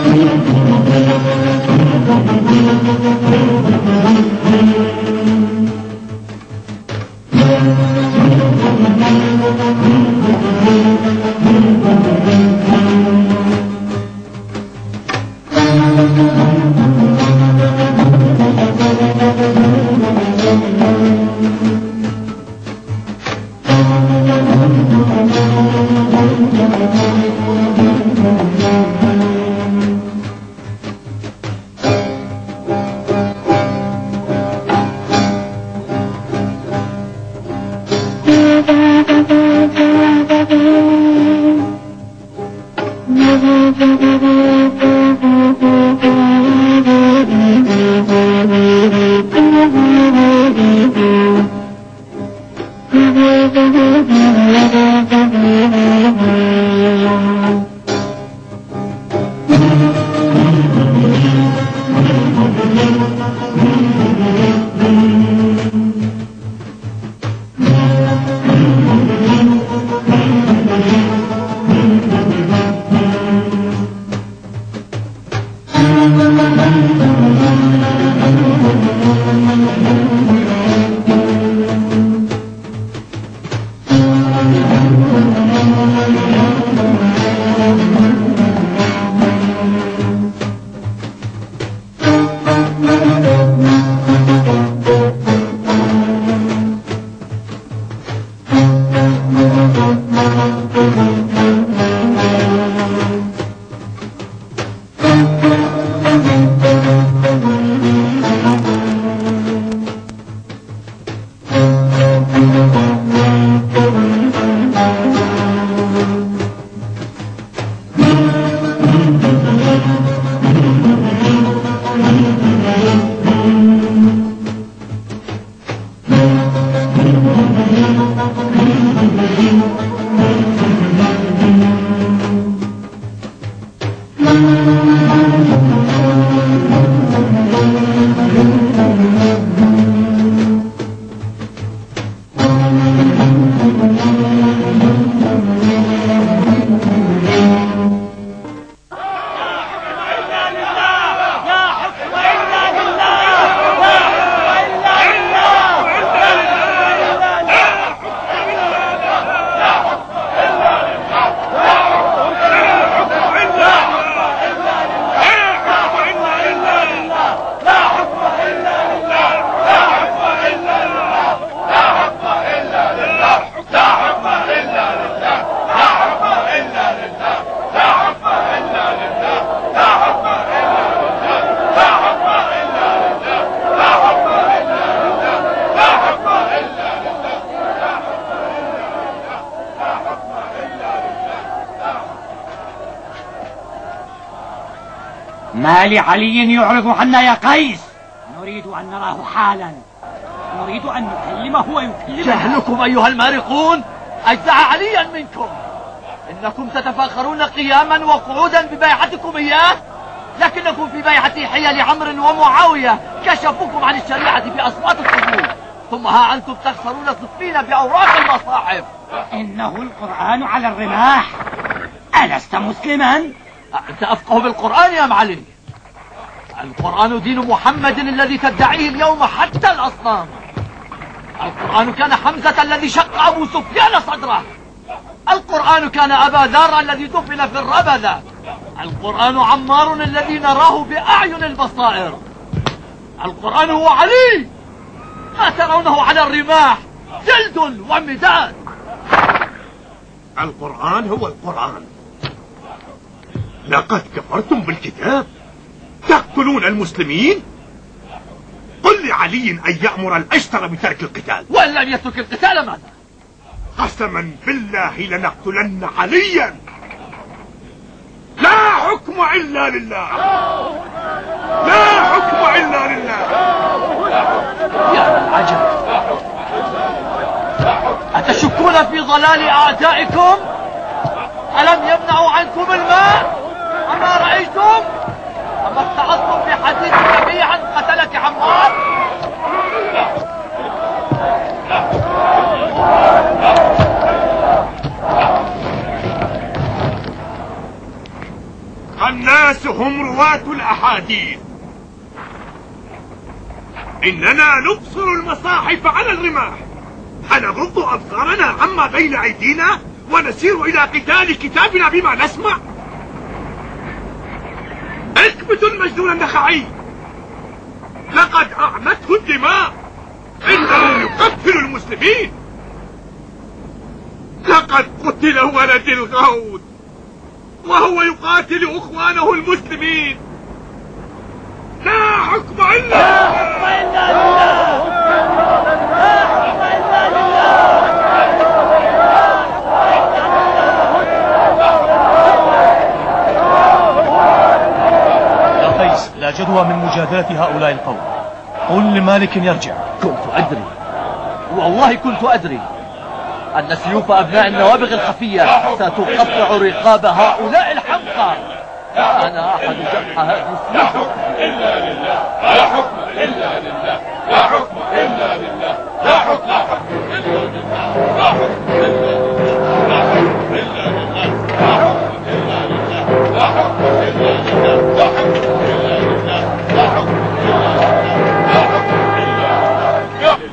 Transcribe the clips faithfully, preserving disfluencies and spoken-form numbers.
ما لعلي يعرض عنا يا قيس؟ نريد أن نراه حالا، نريد أن نكلمه ويكلمنا. جهلكم أيها المارقون أجزع عليا منكم. إنكم تتفاخرون قياما وقعودا ببيعتكم إياه، لكنكم في بيعة حيل عمرو ومعاوية كشفوكم عن الشريعة في أصوات القبور، ثم ها أنتم تخسرون صفين بأوراق المصاحف. إنه القرآن على الرماح. ألست مسلما؟ أنت أفقه بالقرآن يا معلم. القرآن دين محمد الذي تدعيه اليوم حتى الأصنام. القرآن كان حمزة الذي شق أبو سفيان صدره. القرآن كان أبا ذر الذي دفن في الربذة. القرآن عمار الذي نراه بأعين البصائر. القرآن هو علي، ما ترونه على الرماح، جلد ومداد. القرآن هو القرآن. لقد كفرتم بالكتاب، تقتلون المسلمين. قل لعلي أن يأمر الأشتر بترك القتال. وإن لم يترك القتال ماذا؟ قسما بالله لنقتلن عليا. لا حكم إلا لله، لا حكم إلا لله. يا العجب، أتشكون في ضلال أعدائكم؟ ألم يمنعوا عنكم الماء؟ أما رأيتم؟ أما اتعظتم في حديث النبي عن قتلة عمار؟ الناس هم رواة الأحاديث. إننا نبصر المصاحف على الرماح، هنغض أبصارنا عما بين أيدينا ونسير إلى قتال كتابنا بما نسمع. اكبتوا المجنون النخعي، لقد أعمته الدماء، إنه يقتل المسلمين. لقد قتل ولد الغوث وهو يقاتل إخوانه المسلمين. لا حكم إلا لا حكم إلا لله. لا حكم إلا لله. يا قيس، لا جدوى من مجادلة هؤلاء القوم. قل لمالك يرجع. كنت أدري، والله كنت أدري أن سيوف أبناء النوابغ الخفية ستقطع رقاب هؤلاء الحمقى. أنا أحد جرح هذه السيوف. إلا لله، لا حكم إلا لله، لا حكم إلا لله، لا حكم إلا لله، لا حكم إلا لله، لا حكم إلا لله، لا حكم إلا لله، لا حكم إلا لله، لا حكم إلا لله، لا حكم إلا لله، لا حكم إلا لله.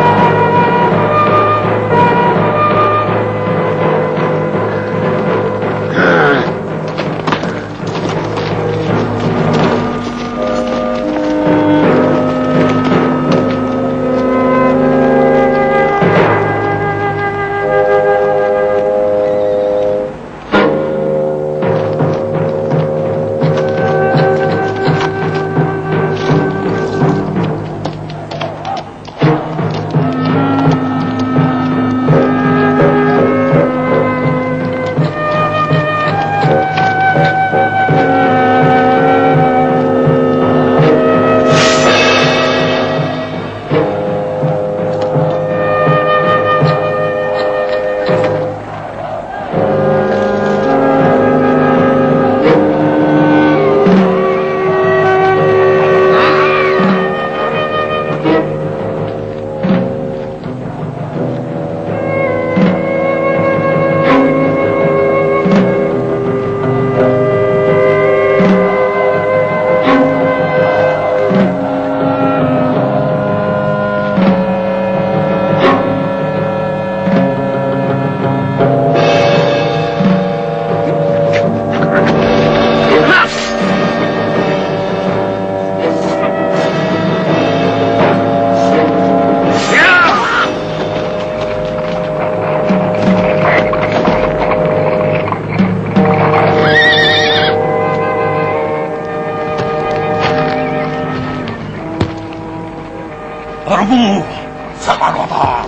ضربوه سبعا وطاعا.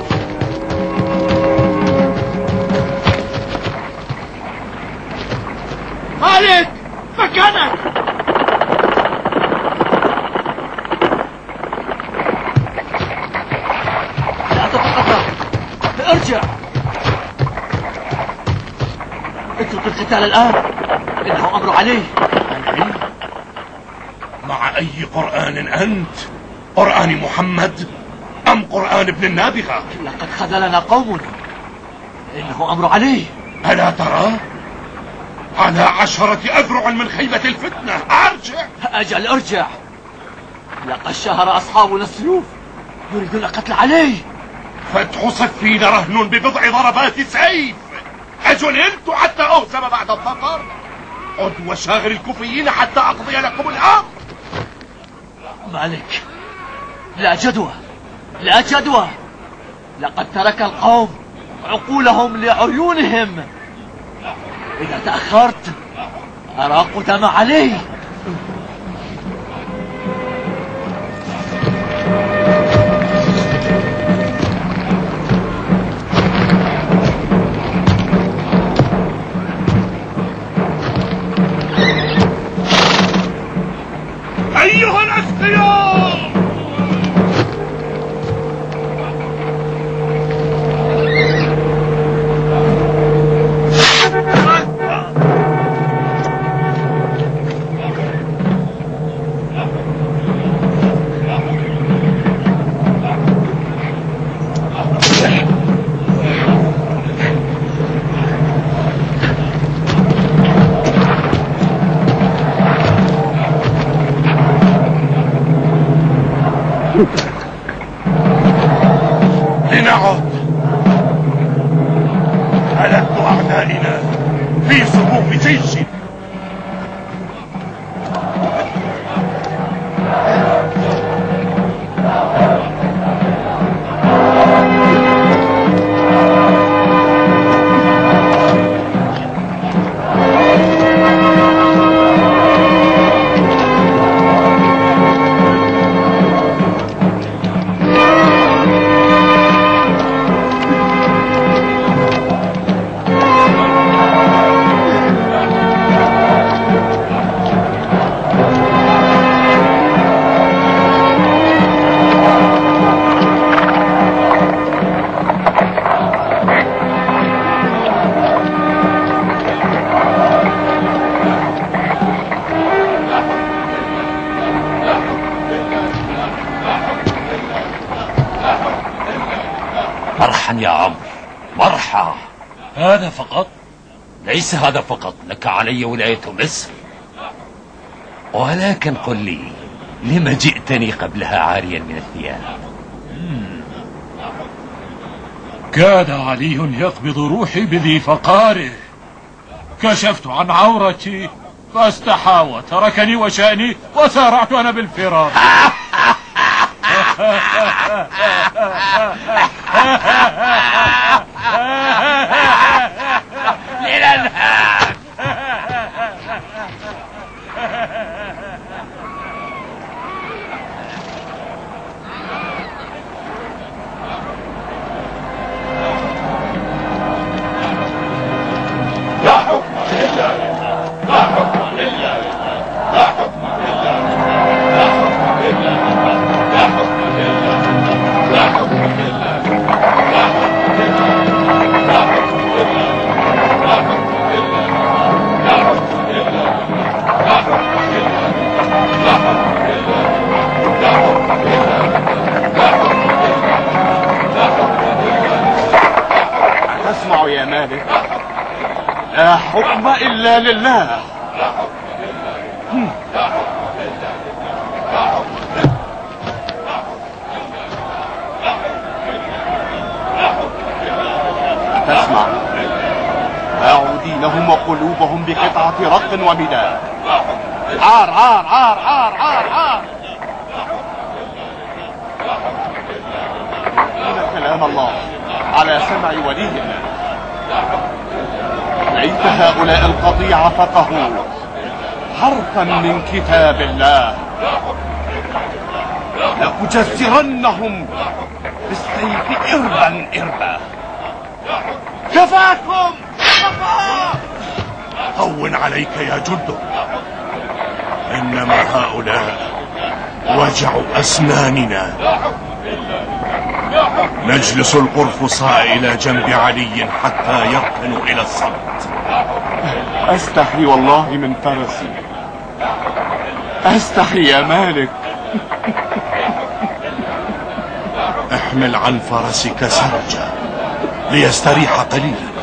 مالك مكانك. لا تتقدم، ارجع، اترك القتال الآن، إنه أمر عليه. مع أي قرآن أنت؟ قرآن محمد أم قرآن ابن النابغة؟ لقد خذلنا قومنا، إنه أمر عليه. ألا ترى؟ على عشرة أذرع من خيبة الفتنة. أرجع. أجل ارجع، لقد شهر أصحابنا السيوف، يريدون القتل عليه. فتح صفين رهن ببضع ضربات سيف. أجننت حتى أهزم بعد الظفر؟ عد وشاغل الكوفيين حتى أقضي لكم الأمر. مالك، لا جدوى، لا جدوى، لقد ترك القوم عقولهم لعيونهم. إذا تأخرت أراق دم عليه. أيها الأسقياء، جيش. مرحا يا عمرو، مرحا. هذا فقط؟ ليس هذا فقط، لك علي ولاية مصر. ولكن قل لي، لما جئتني قبلها عاريا من الثياب؟ كاد علي يقبض روحي بذي فقاره. كشفت عن عورتي فاستحى وتركني وشأني وسارعت أنا بالفرار. للأنهار. لا حكم إلا لله، لا حكم إلا لله، لا حكم إلا لله، لا حكم إلا لله، لا حكم إلا لله، لا حكم إلا لله، لا حكم إلا لله، لا حكم إلا لله، لا حكم إلا لله، لا حكم إلا لله، لا حكم إلا لله، لا حكم إلا لله، لا حكم إلا لله، لا حكم إلا لله، لا حكم إلا لله. تسمع يا مالك؟ لا حكم إلا لله. تسمع؟ باعوا دينهم وقلوبهم بقطعة رق ومداد. عار عار عار عار عار عار. إن كلام الله على سمع ولي الله. ليت هؤلاء القطيع فقهوا حرفا من كتاب الله، لأجزرنهم بالسيف إربا إربا. كفاكم كفا. هون عليك يا جندب، إنما هؤلاء وجع أسناننا. نجلس القرفصاء إلى جنب علي حتى يركنوا إلى الصمت. أستحي والله من فرسي، أستحي يا مالك. احمل عن فرسك سرجا ليستريح قليلا.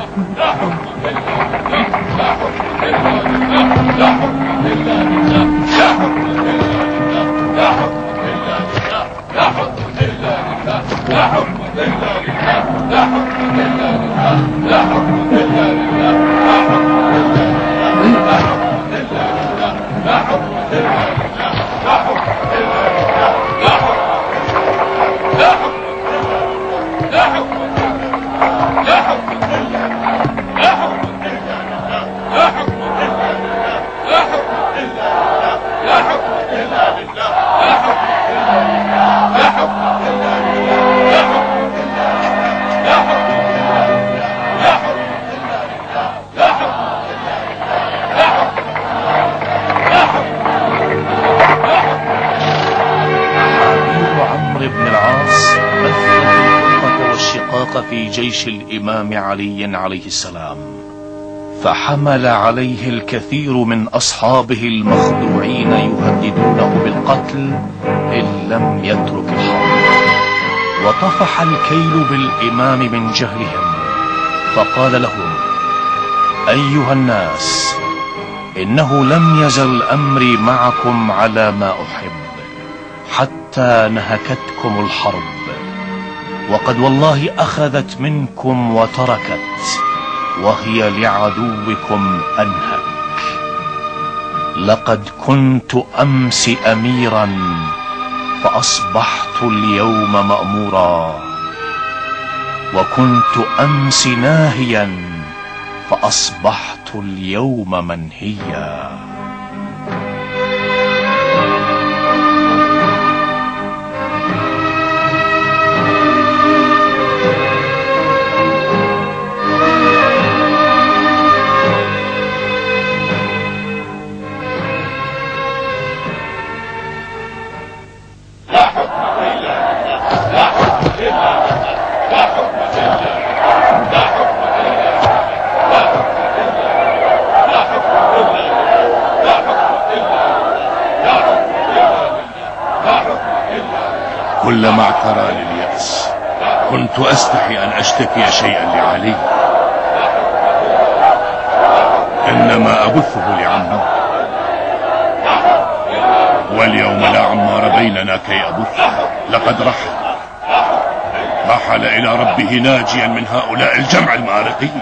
في جيش الإمام علي عليه السلام، فحمل عليه الكثير من أصحابه المخدوعين يهددونه بالقتل إن لم يترك الحرب. وطفح الكيل بالإمام من جهلهم، فقال لهم: أيها الناس، إنه لم يزل أمري معكم على ما أحب حتى نهكتكم الحرب، وقد والله أخذت منكم وتركت، وهي لعدوكم أنهك. لقد كنت أمس أميرا فأصبحت اليوم مأمورا، وكنت أمس ناهيا فأصبحت اليوم منهيا. كلما اعتراني اليأس كنت أستحي أن أشتكي شيئا لعلي، إنما أبثه لعمار، واليوم لا عمار بيننا كي أبثه. لقد رحل رحل إلى ربه ناجيا من هؤلاء الجمع المارقين.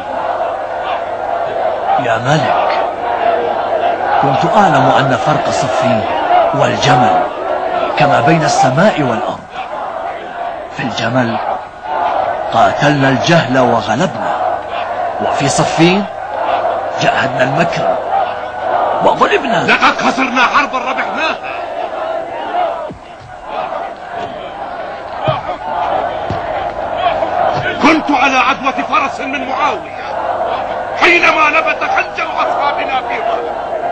يا ملك، كنت أعلم أن فرق صفين والجمل كما بين السماء والأرض. في الجمل قاتلنا الجهل وغلبنا، وفي صفين جاهدنا المكر وغلبنا. لقد خسرنا حربا ربحناها. كنت على عدوة فرس من معاوية حينما نبت خنجر أصحابنا في ظهر.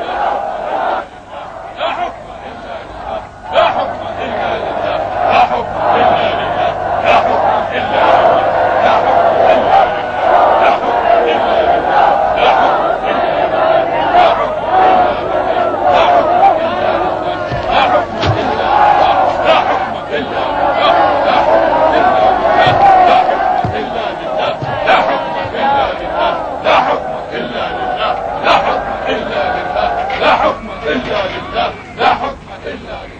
لا حكم لا حكم إلا لله، لا حكم إلا لله، لا حكم إلا لله، لا حكم إلا لله، لا حكم إلا لله، لا حكم إلا لله، لا حكم إلا لله، لا حكم إلا لله، لا حكم إلا لله، لا حكم إلا لله، لا حكم إلا لله، لا حكم إلا لله، لا حكم إلا لله، لا حكم إلا لله، لا حكم إلا لله، لا حكم إلا لله.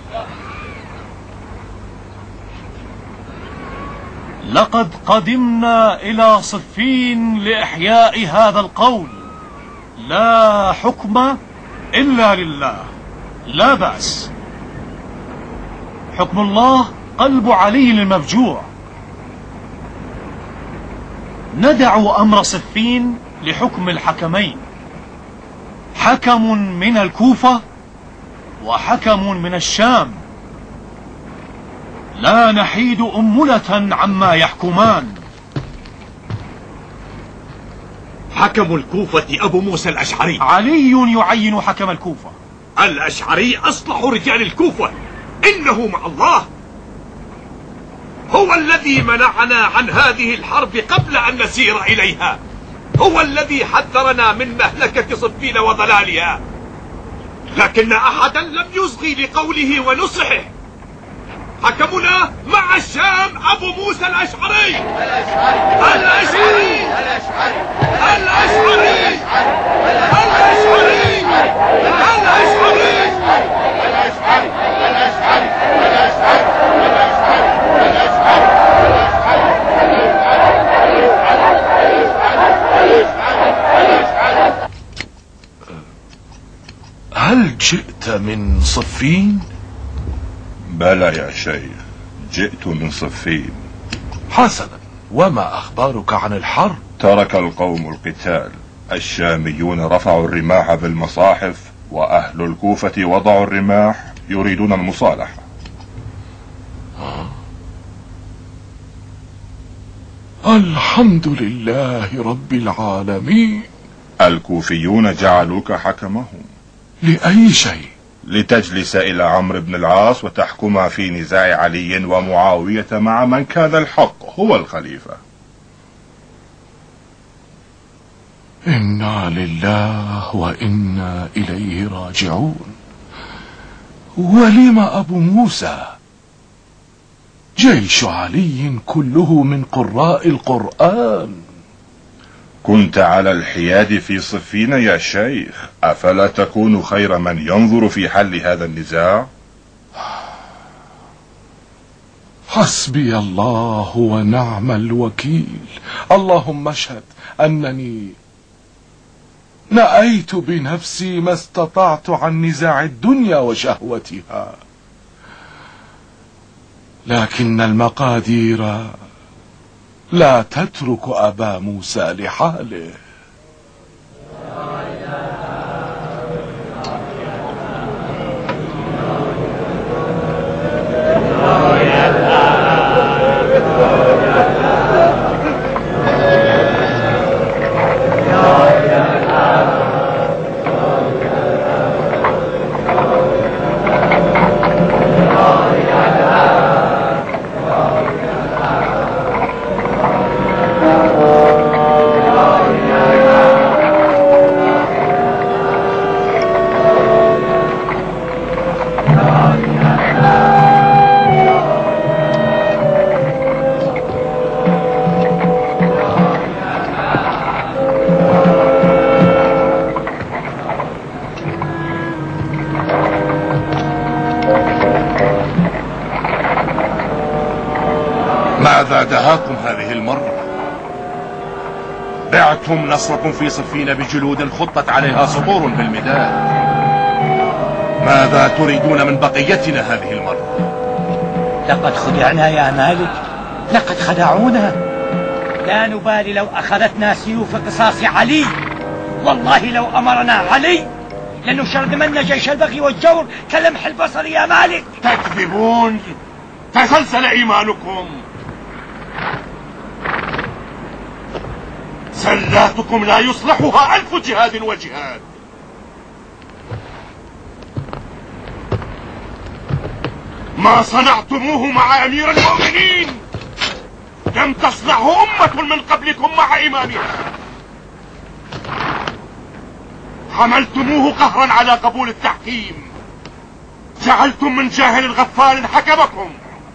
لقد قدمنا إلى صفين لإحياء هذا القول: لا حكم إلا لله. لا بأس. حكم الله قلب علي المفجوع. ندع أمر صفين لحكم الحكمين، حكم من الكوفة وحكم من الشام. لا نحيد أملة عما يحكمان. حكم الكوفة أبو موسى الأشعري. علي يعين حكم الكوفة. الأشعري أصلح رجال الكوفة، إنه مع الله. هو الذي منعنا عن هذه الحرب قبل أن نسير إليها، هو الذي حذرنا من مهلكة صفين وضلالها، لكن أحدا لم يصغي لقوله ونصحه. حكمنا مع الشام أبو موسى الأشعري. الأشعري الأشعري الأشعري الأشعري الأشعري الأشعري الأشعري هل جئت من صفين؟ بلى يا شيخ، جئت من صفين. حسنا، وما أخبارك عن الحرب؟ ترك القوم القتال، الشاميون رفعوا الرماح بالمصاحف، وأهل الكوفة وضعوا الرماح يريدون المصالحة. الحمد لله رب العالمين. الكوفيون جعلوك حكمهم. لأي شيء؟ لتجلس إلى عمرو بن العاص وتحكم في نزاع علي ومعاوية مع من كان الحق هو الخليفة. إنا لله وإنا إليه راجعون. ولم أبو موسى؟ جيش علي كله من قراء القرآن. كنت على الحياد في صفين يا شيخ، أفلا تكون خير من ينظر في حل هذا النزاع؟ حسبي الله ونعم الوكيل. اللهم اشهد أنني نأيت بنفسي ما استطعت عن نزاع الدنيا وشهوتها، لكن المقادير لا تترك أبا موسى لحاله. ماذا دهاكم هذه المرة؟ بعتم نصركم في صفين بجلود خطت عليها سطور بالمداد. ماذا تريدون من بقيتنا هذه المرة؟ لقد خدعنا يا مالك، لقد خدعونا. لا نبالي لو أخذتنا سيوف قصاص علي، والله لو أمرنا علي لنشرذمن جيش البغي والجور كلمح البصر يا مالك. تكذبون، تسلسل إيمانكم. سلاتكم لا يصلحها ألف جهاد وجهاد. ما صنعتموه مع أمير المؤمنين لم تصنعه أمة من قبلكم مع إمامها. حملتموه قهرا على قبول التحكيم، جعلتم من جاهل غفار حكمكم.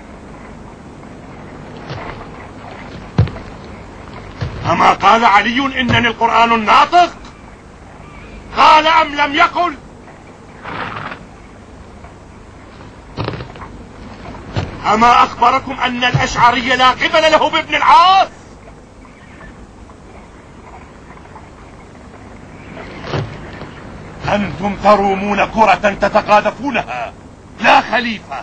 أما قال علي إنني القرآن الناطق؟ قال أم لم يقل؟ أما أخبركم أن الأشعري لا قبل له بابن العاص؟ أنتم ترومون كرة تتقاذفونها، لا خليفة.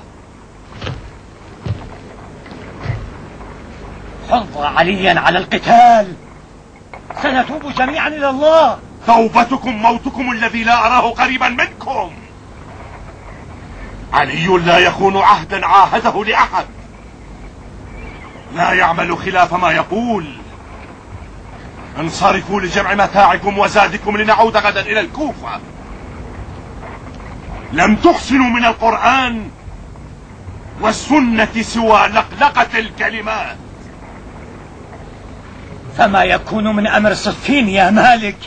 حض عليا على القتال، سنتوب جميعا إلى الله. توبتكم موتكم الذي لا أراه قريبا منكم. علي لا يخون عهدا عاهده لأحد، لا يعمل خلاف ما يقول. انصرفوا لجمع متاعكم وزادكم لنعود غدا إلى الكوفة. لم تحسنوا من القرآن والسنة سوى لقلقة الكلمات. فما يكون من أمر صفين يا مالك؟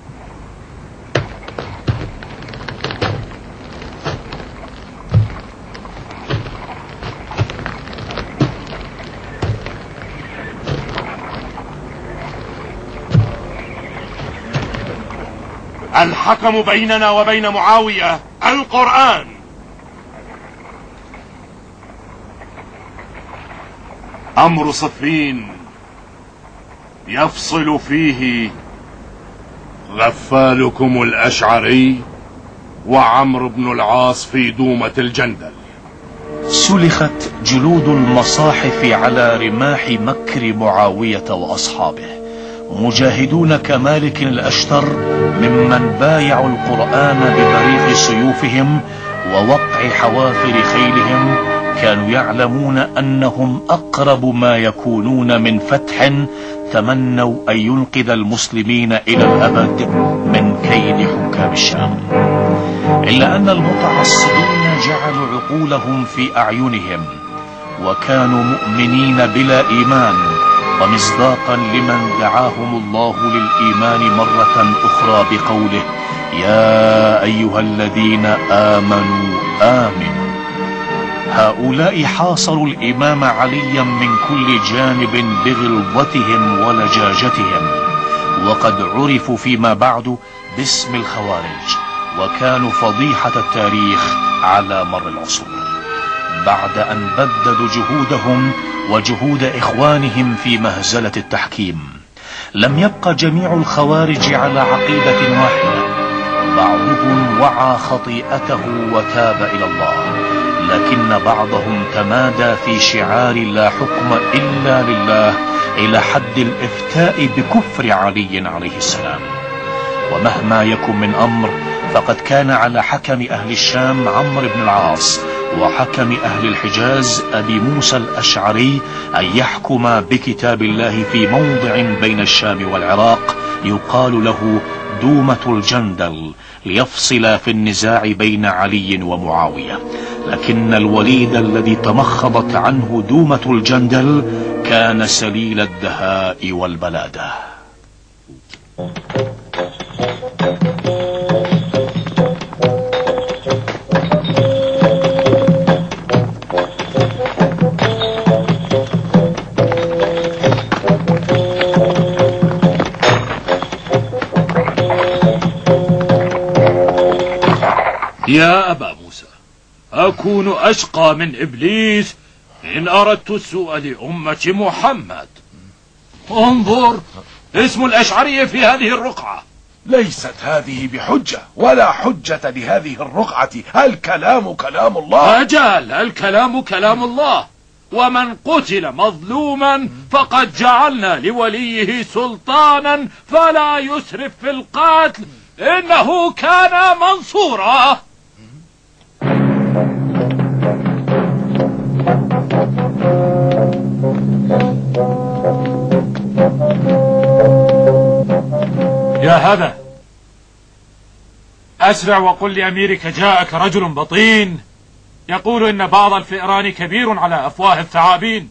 الحكم بيننا وبين معاوية القرآن. أمر صفين يفصل فيه غفالكم الأشعري وعمرو بن العاص في دومة الجندل. سلخت جلود المصاحف على رماح مكر معاوية وأصحابه. مجاهدون كمالك الأشتر ممن بايعوا القرآن ببريق سيوفهم ووقع حوافر خيلهم كانوا يعلمون أنهم أقرب ما يكونون من فتح، تمنوا أن ينقذ المسلمين إلى الأبد من كيد حكام الشام. إلا أن المتعصبين جعلوا عقولهم في أعينهم وكانوا مؤمنين بلا إيمان، ومصداقا لمن دعاهم الله للإيمان مرة أخرى بقوله: يا أيها الذين آمنوا آمنوا. هؤلاء حاصروا الإمام عليا من كل جانب بغلظتهم ولجاجتهم، وقد عرفوا فيما بعد باسم الخوارج، وكانوا فضيحة التاريخ على مر العصور. بعد أن بددوا جهودهم وجهود إخوانهم في مهزلة التحكيم، لم يبق جميع الخوارج على عقيدة واحدة، بعضهم وعى خطيئته وتاب إلى الله، لكن بعضهم تمادى في شعار لا حكم إلا لله إلى حد الإفتاء بكفر علي عليه السلام. ومهما يكن من أمر فقد كان على حكم أهل الشام عمرو بن العاص وحكم أهل الحجاز أبي موسى الأشعري أن يحكم بكتاب الله في موضع بين الشام والعراق يقال له دومة الجندل، ليفصل في النزاع بين علي ومعاوية. لكن الوليد الذي تمخضت عنه دومة الجندل كان سليل الدهاء والبلادة. يا أبا موسى، أكون أشقى من إبليس إن أردت السوء لأمة محمد. انظر، اسم الأشعري في هذه الرقعة. ليست هذه بحجة، ولا حجة لهذه الرقعة. الكلام كلام الله. أجل، الكلام كلام الله. ومن قتل مظلوما فقد جعلنا لوليه سلطانا فلا يسرف في القتل إنه كان منصورا. يا هذا، أسرع وقل لأميرك جاءك رجل بطين يقول إن بعض الفئران كبير على أفواه الثعابين.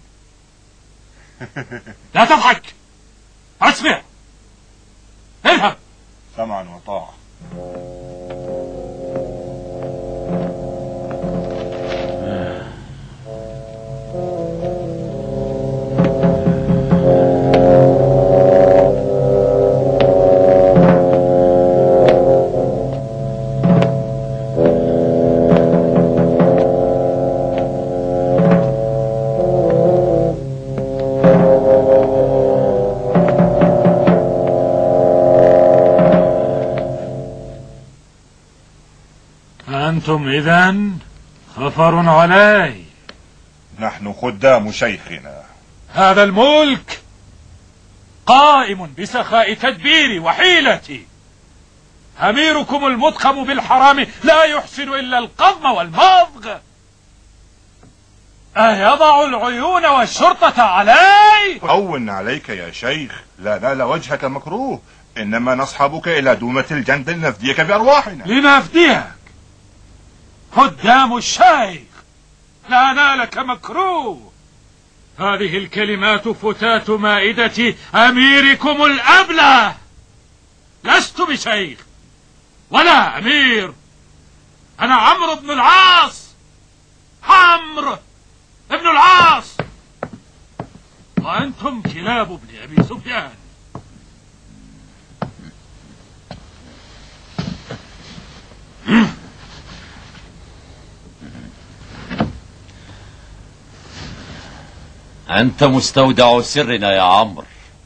لا تضحك، أسرع، اذهب. سمعا وطاعة. أنتم إذن خفر علي. نحن خدام شيخنا. هذا الملك قائم بسخاء تدبيري وحيلتي. أميركم المضخم بالحرام لا يحسن إلا القضم والمضغ. أيضع العيون والشرطة علي؟ هون عليك يا شيخ، لا نال وجهك مكروه، إنما نصحبك إلى دومة الجندل نفديك بأرواحنا. لنفديك قدام الشيخ، لا نالك مكروه. هذه الكلمات فتات مائدة أميركم الأبله. لست بشيخ ولا أمير، أنا عمرو بن العاص، عمرو ابن العاص، وأنتم كلاب ابن أبي سفيان. أنت مستودع سرنا يا عمرو،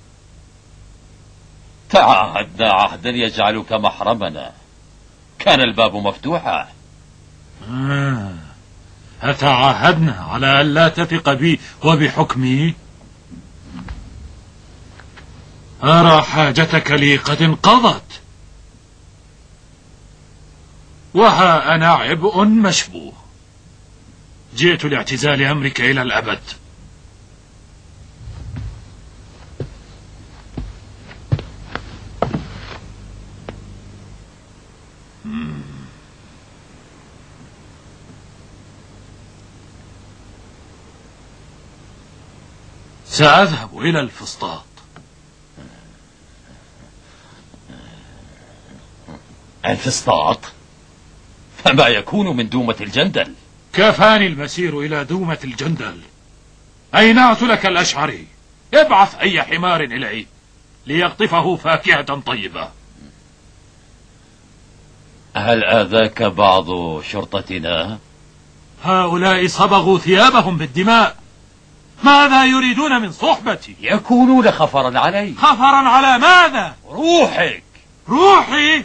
تعاهدنا عهدا يجعلك محرمنا، كان الباب مفتوحا. آه. أتعاهدنا على أن لا تثق بي وبحكمي؟ أرى حاجتك لي قد انقضت، وها أنا عبء مشبوه، جئت لاعتزال أمرك إلى الأبد. سأذهب إلى الفسطاط. الفسطاط؟ فما يكون من دومة الجندل؟ كفاني المسير إلى دومة الجندل. أينعت لك الأشعري، ابعث أي حمار إليه ليقطفه فاكهة طيبة. هل آذاك بعض شرطتنا؟ هؤلاء صبغوا ثيابهم بالدماء، ماذا يريدون من صحبتي؟ يكونون خفرا علي. خفرا على ماذا؟ روحك. روحي؟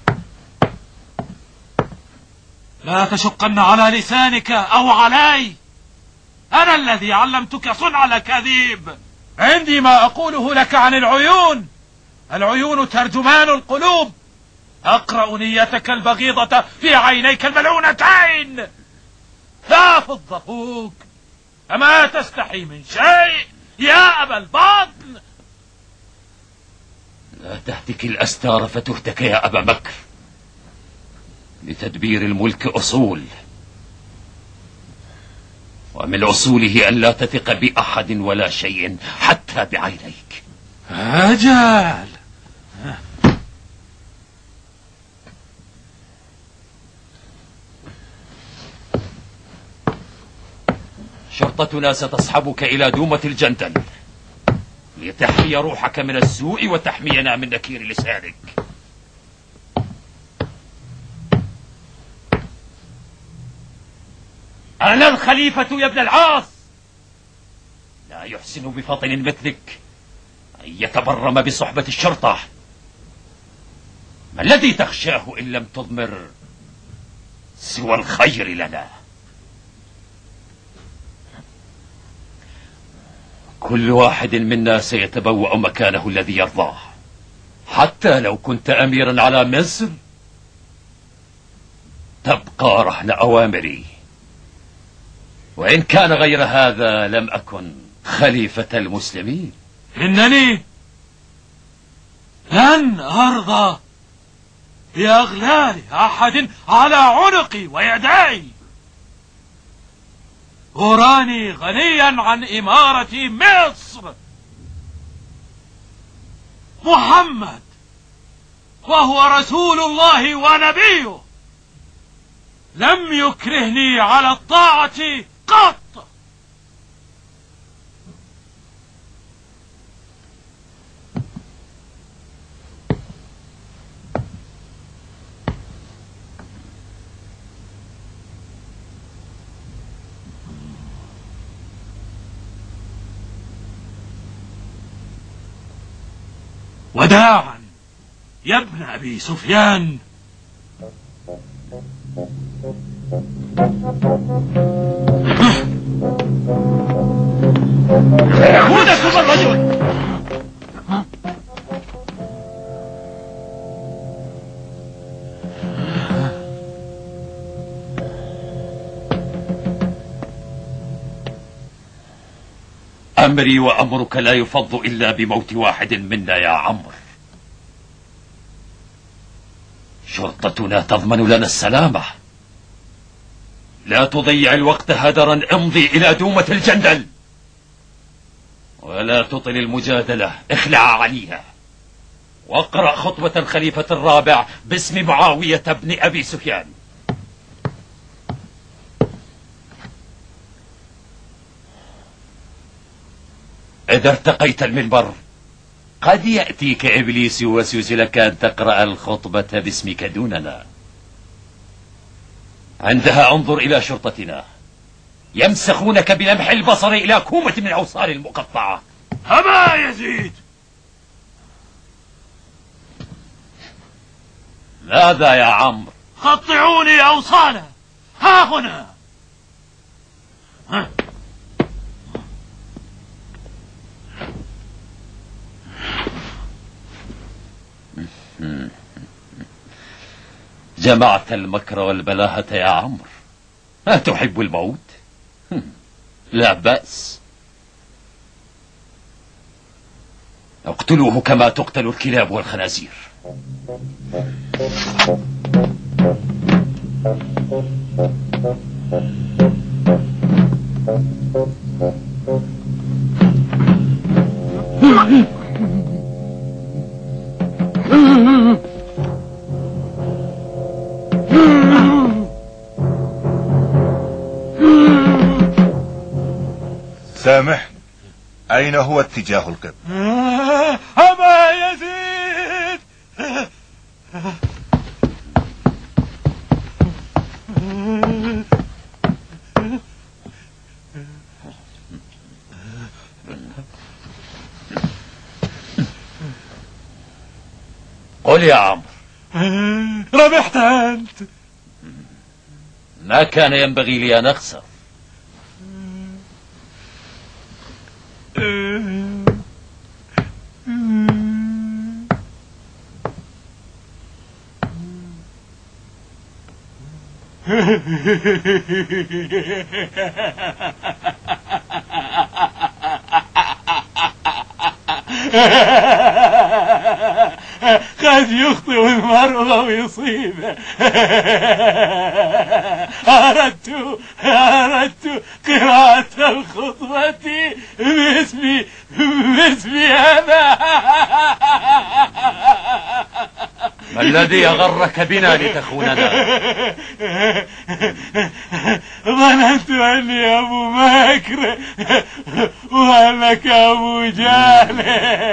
لا تشقن على لسانك أو علي. أنا الذي علمتك صنع الأكاذيب. عندي ما أقوله لك عن العيون. العيون ترجمان القلوب. أقرأ نيتك البغيضة في عينيك الملعونتين. لا في الضحوك. أما تستحي من شيء يا أبا البطن؟ لا تهتك الأستار فتهتك يا أبا بكر. لتدبير الملك أصول، ومن أصوله أن لا تثق بأحد ولا شيء حتى بعينيك. أجل. شرطتنا ستصحبك إلى دومة الجندل لتحمي روحك من السوء وتحمينا من نكير لسانك. أنا الخليفة يا ابن العاص. لا يحسن بفطن مثلك أن يتبرم بصحبة الشرطة. ما الذي تخشاه إن لم تضمر سوى الخير لنا؟ كل واحد منا سيتبوأ مكانه الذي يرضاه. حتى لو كنت أميرا على مصر تبقى رهن أوامري، وإن كان غير هذا لم أكن خليفة المسلمين. إنني لن أرضى بأغلال أحد على عنقي ويدي. أراني غنيا عن إمارة مصر. محمد وهو رسول الله ونبيه لم يكرهني على الطاعة قط. وداعا يا ابن أبي سفيان. يهودكم الرجل. أمري وأمرك لا يفض إلا بموت واحد منا يا عمرو. شرطتنا تضمن لنا السلامة. لا تضيع الوقت هدرا. امضي إلى دومة الجندل ولا تطل المجادلة. اخلع عليها واقرأ خطبة الخليفة الرابع باسم معاوية بن أبي سفيان. إذا ارتقيت المنبر قد يأتيك إبليس يوسوس لك أن تقرأ الخطبة باسمك دوننا. عندها انظر إلى شرطتنا يمسخونك بلمح البصر إلى كومة من الأوصال المقطعة. أبا يزيد. ماذا يا عمرو؟ قطعوني أوصالا ها هنا. ها. جمعت المكر والبلاهة يا عمرو. أتحب الموت؟ لا بأس. اقتلوه كما تقتل الكلاب والخنازير. سامحني، أين هو اتجاه القبل؟ أبا يزيد. قل يا عمرو. ربحت أنت. ما كان ينبغي لي أن أخسر. قد يخطئ المرء أو يصيب. أردت أردت قراءة الخطبة باسمي باسمي أنا. ما الذي أغرك بنا لتخوننا؟ ظننت أني أبو بكر وأنك أبو جهل.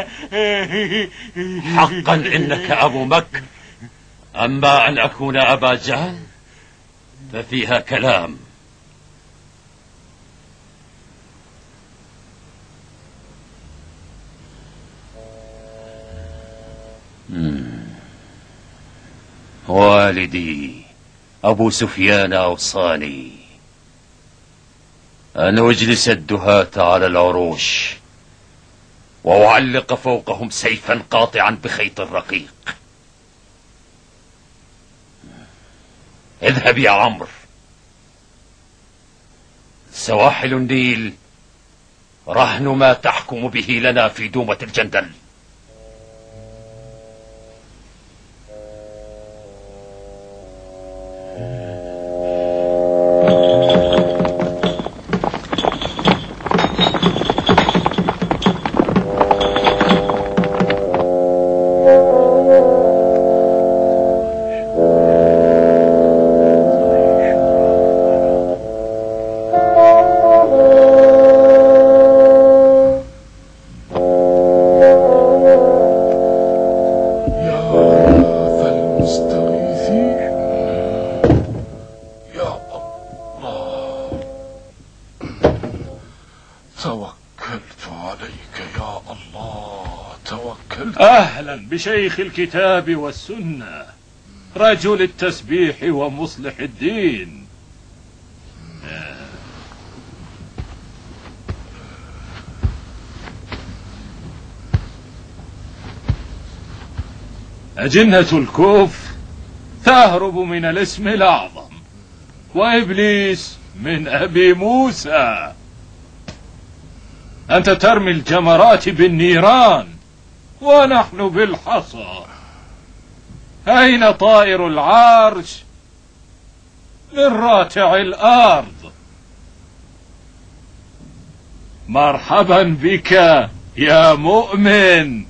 حقا إنك أبو بكر، أما أن أكون أبا جهل ففيها كلام. مم. والدي أبو سفيان أوصاني أن أجلس الدهاة على العروش وأعلق فوقهم سيفا قاطعا بخيط رقيق. اذهب يا عمرو، سواحل النيل رهن ما تحكم به لنا في دومة الجندل. بشيخ الكتاب والسنة، رجل التسبيح ومصلح الدين. أجنة الكفر تهرب من الاسم الأعظم، وإبليس من أبي موسى. أنت ترمي الجمرات بالنيران ونحن بالحصى. أين طائر العرش من راتع الأرض؟ مرحبا بك يا مؤمن.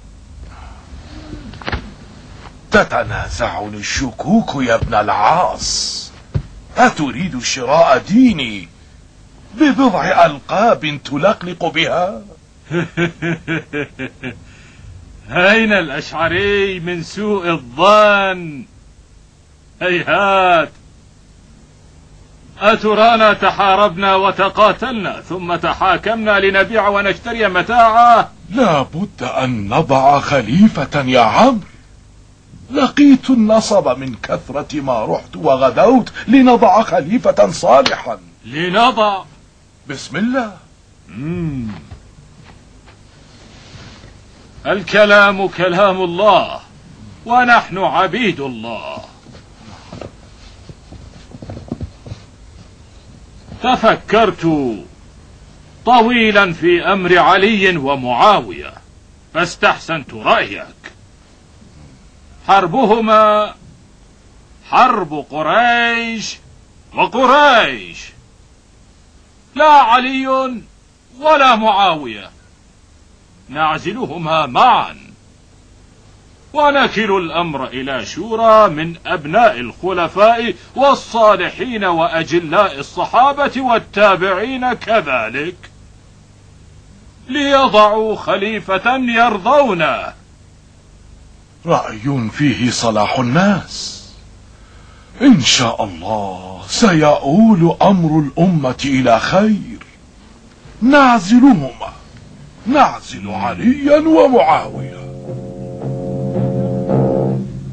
تتنازعني الشكوك يا ابن العاص. أتريد شراء ديني ببضع ألقاب تلقلق بها؟ أين الأشعري من سوء الظن؟ هيهات. أترانا تحاربنا وتقاتلنا ثم تحاكمنا لنبيع ونشتري متاعه؟ لا بد أن نضع خليفة يا عمرو. لقيت النصب من كثرة ما رحت وغدوت لنضع خليفة صالحا. لنضع؟ بسم الله. مم. الكلام كلام الله ونحن عبيد الله. تفكرت طويلا في أمر علي ومعاوية فاستحسنت رأيك. حربهما حرب قريش وقريش، لا علي ولا معاوية، نعزلهما معا ونكل الأمر إلى شورى من أبناء الخلفاء والصالحين وأجلاء الصحابة والتابعين كذلك، ليضعوا خليفة يرضونه. رأي فيه صلاح الناس. إن شاء الله سيؤول أمر الأمة إلى خير. نعزلهما، نعزل عليا ومعاوية.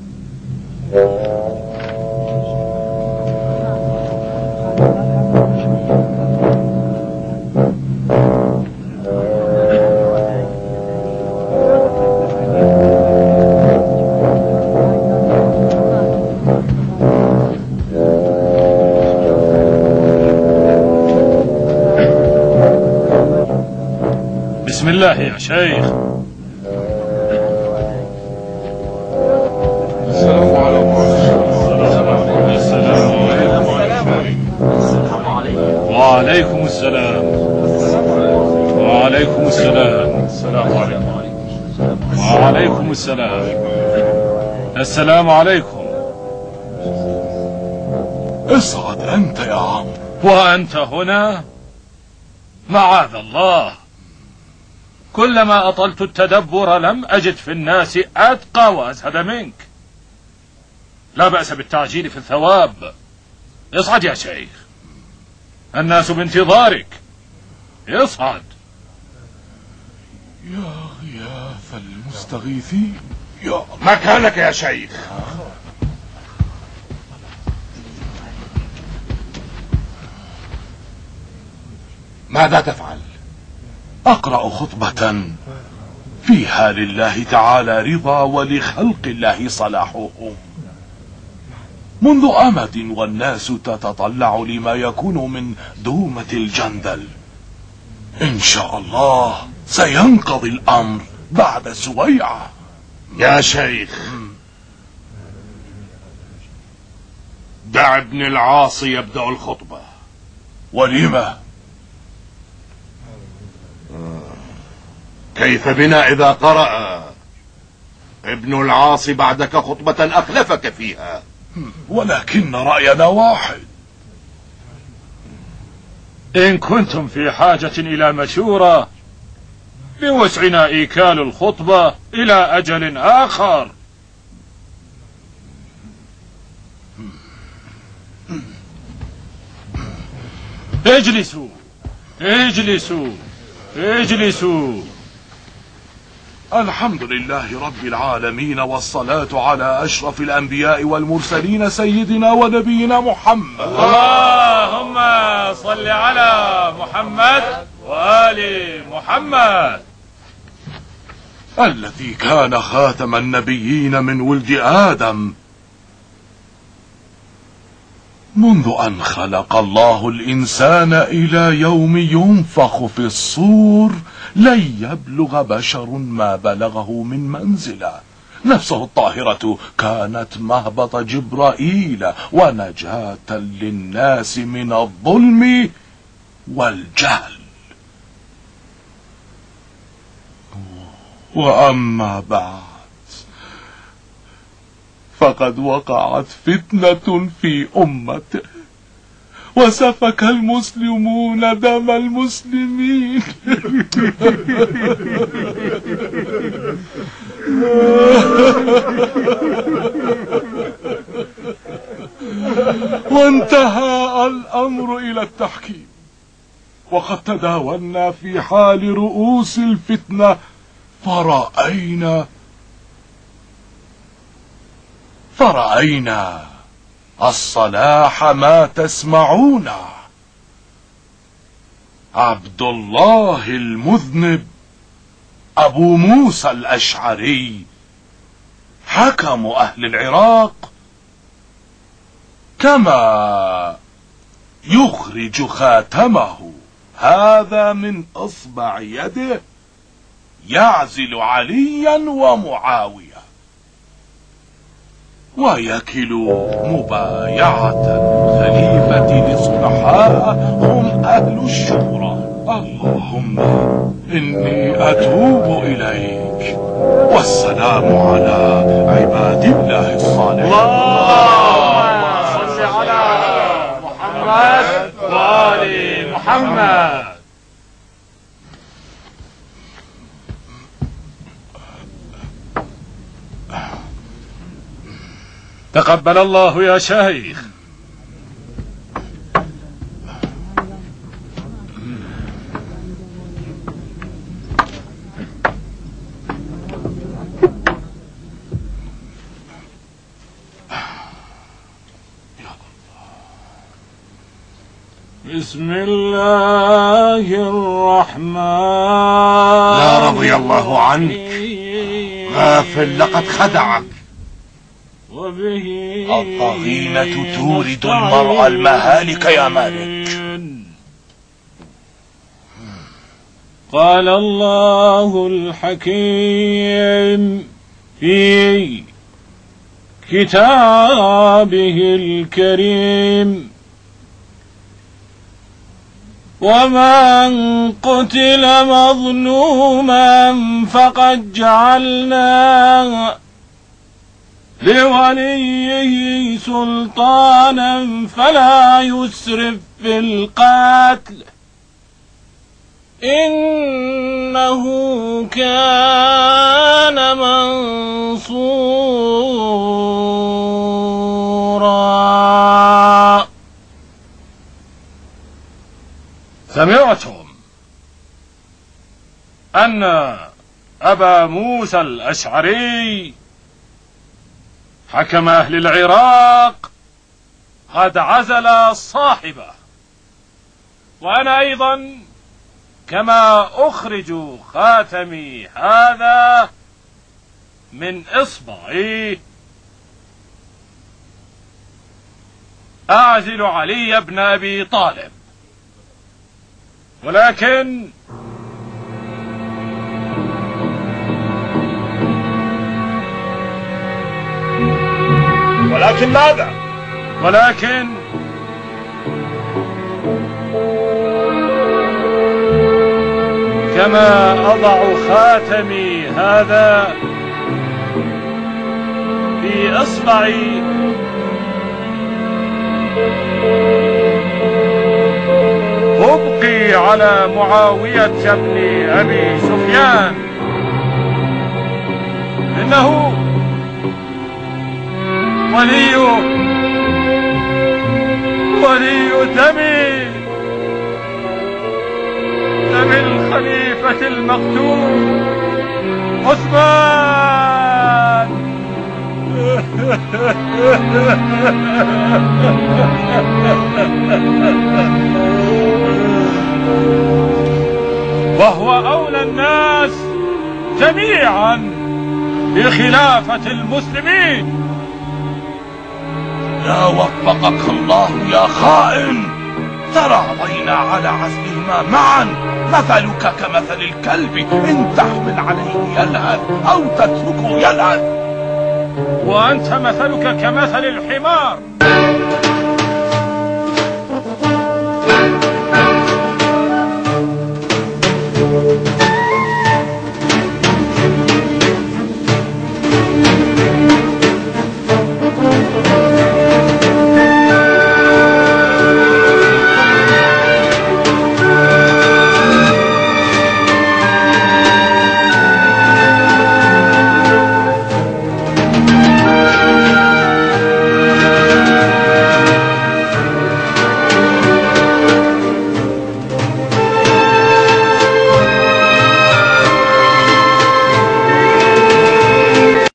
بسم الله يا شيخ. السلام عليكم. وعليكم السلام. وعليكم السلام. السلام عليكم. وعليكم السلام. السلام عليكم. اصعد أنت يا عم. وأنت هنا؟ معاذ الله، كلما أطلت التدبر لم أجد في الناس أتقى وأزهد منك. لا بأس بالتعجيل في الثواب. اصعد يا شيخ، الناس بانتظارك. اصعد. يا غياث المستغيثين. يا مكانك يا شيخ. ماذا تفعل؟ أقرأ خطبة فيها لله تعالى رضا ولخلق الله صلاحهم منذ أمد، والناس تتطلع لما يكون من دومة الجندل. إن شاء الله سينقضي الأمر بعد سويعة. يا شيخ، دع ابن العاص يبدأ الخطبة. ولما؟ كيف بنا إذا قرأ ابن العاص بعدك خطبة أخلفك فيها؟ ولكن رأينا واحد. إن كنتم في حاجة إلى مشورة بوسعنا إيكال الخطبة إلى أجل آخر. اجلسوا اجلسوا اجلسوا. الحمد لله رب العالمين، والصلاة على أشرف الأنبياء والمرسلين سيدنا ونبينا محمد. اللهم صل على محمد وآل محمد. الذي كان خاتم النبيين من ولد آدم، منذ أن خلق الله الإنسان إلى يوم ينفخ في الصور لن يبلغ بشر ما بلغه من منزله. نفسه الطاهرة كانت مهبط جبرائيل ونجاة للناس من الظلم والجهل. وأما بعد فقد وقعت فتنة في أمته، وسفك المسلمون دم المسلمين. وانتهى الأمر إلى التحكيم، وقد تداولنا في حال رؤوس الفتنة فرأينا فرأينا الصلاح ما تسمعون. عبد الله المذنب أبو موسى الأشعري حكم أهل العراق، كما يخرج خاتمه هذا من إصبع يده، يعزل عليا ومعاوية ويكل مبايعة الخليفة لصلحاء هم أهل الشورى. اللهم إني أتوب إليك، والسلام على عباد الله الصالحين. اللهم صل على محمد وآل محمد. تقبل الله يا شيخ. بسم الله الرحمن. لا رضي الله عنك، غافل لقد خدعك. وبه الضغينة تورد المرء المهالك يا مالك. قال الله الحكيم في كتابه الكريم: ومن قتل مظلوما فقد جعلنا لوليه سلطانا فلا يسرف في القتل إنه كان منصورا. سمعتم أن أبا موسى الأشعري حكم أهل العراق قد عزل صاحبه، وأنا أيضا كما أخرج خاتمي هذا من إصبعي أعزل علي بن أبي طالب، ولكن ولكن ماذا؟ ولكن كما أضع خاتمي هذا في إصبعي أبقي على معاوية بن أبي سفيان، إنه ولي ولي دمي، دم الخليفة المقتول عثمان. وهو أولى الناس جميعا بخلافة المسلمين. لا وفقك الله يا خائن، تراضينا على عزلهما معا. مثلك كمثل الكلب، إن تحمل عليه يلهث أو تتركه يلهث. وأنت مثلك كمثل الحمار،